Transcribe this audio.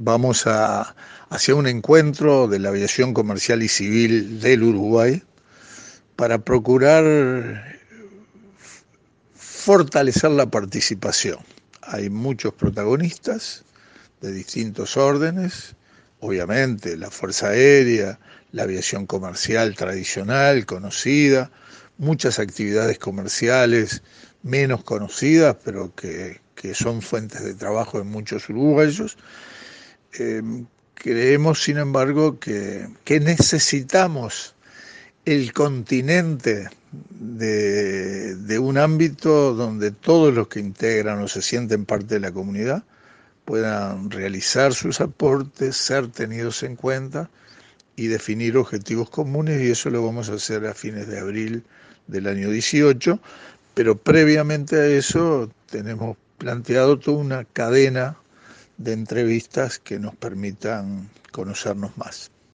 vamos hacia un encuentro de la aviación comercial y civil del Uruguay para procurar fortalecer la participación. Hay muchos protagonistas de distintos órdenes, obviamente la Fuerza Aérea, la aviación comercial tradicional, conocida, muchas actividades comerciales menos conocidas, pero que son fuentes de trabajo de muchos uruguayos. Eh, Creemos, sin embargo, que necesitamos el continente de un ámbito donde todos los que integran o se sienten parte de la comunidad puedan realizar sus aportes, ser tenidos en cuenta y definir objetivos comunes, y eso lo vamos a hacer a fines de abril del año 18, pero previamente a eso tenemos planteado toda una cadena de entrevistas que nos permitan conocernos más.